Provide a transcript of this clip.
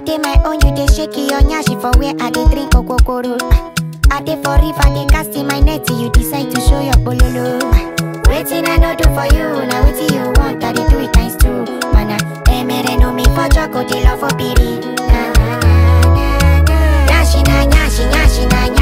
dey my own, you dey shake your nyashi for where I dey drink okokoro. I dey for river, dey cast in my net till you decide to show your bololo. Waiting I no do for you, now waiting you want, I dey do it times two. Mana, emere no me for choco, dey love for piri. Nyashi na nyashi, nyashi na nyashi.